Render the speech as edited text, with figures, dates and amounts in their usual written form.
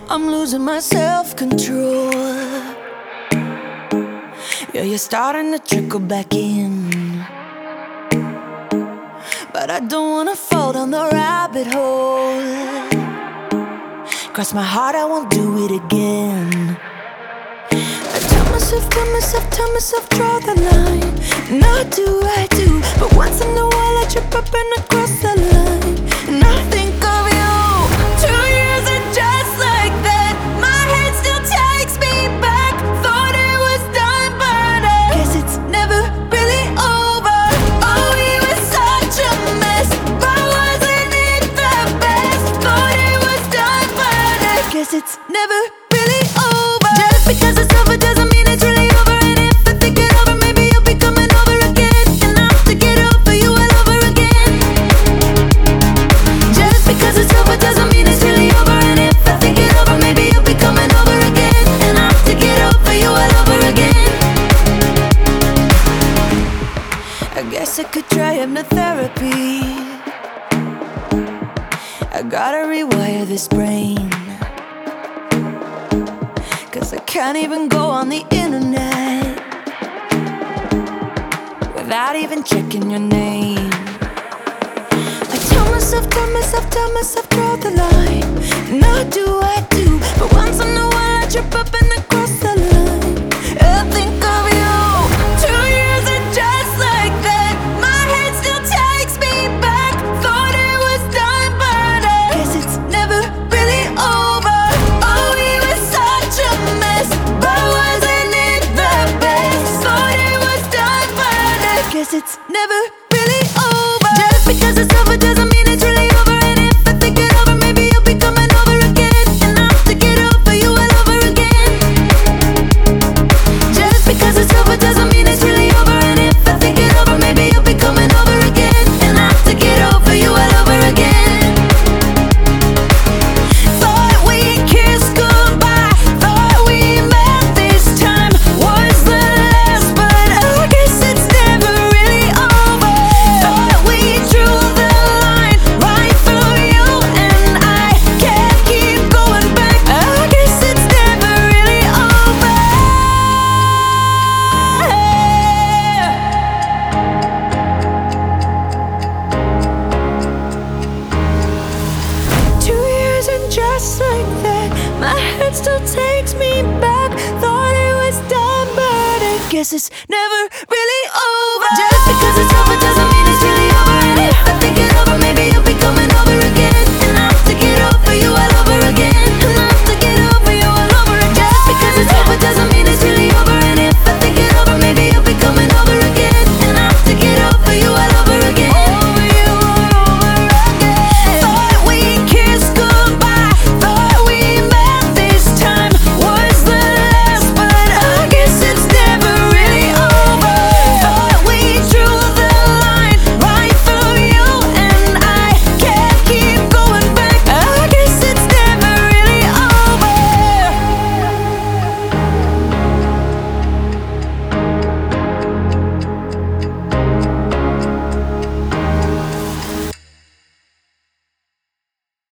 I'm losing my self-control. Yeah, you're starting to trickle back in, but I don't wanna fall down the rabbit hole. Cross my heart, I won't do it again. I tell myself, draw the line. And I do, but once in a while I trip up and I cross the line. And I think of you. 2 years and just like that, my head still takes me back. Thought it was done, but I guess it's never really over. Oh, we were such a mess, but wasn't it the best? Thought it was done, but I guess it's never really over. Just because it's over doesn't mean it's really over. And if I think it over, maybe you'll be coming over again. And I have to get over you all over again. Just because it's over doesn't mean it's really over. And if I think it over, maybe you'll be coming over again. And I have to get over you all over again. I guess I could try hypnotherapy. I gotta rewire this brain, 'cause I can't even go on the internet without even checking your name. I tell myself, draw the line. And I do, but once in a while I trip up and I cross the line. I think of you. 2 years and just like that, my head still takes me back. Thought it was done, but I guess it's never really over. Oh, we were such a mess, but wasn't it the best? Thought it was done, but I guess it's never really over. Just because it's over doesn't mean it's really over. And if I think it over, maybe you'll be coming over again. And I have to get over you all over again. Just because it's over doesn't mean it's really over. And if I think it over, maybe you'll be coming over again. And I have to get over you all over again. Thought we kissed goodbye, thought we met this time was the last, but I guess it's never really over. Thought we drew the line right through you, and I can't keep going back. I guess it's never really over. 2 years and just like that, my head still takes me back. Thought it was done, but I guess it's never really over. Just because it's over doesn't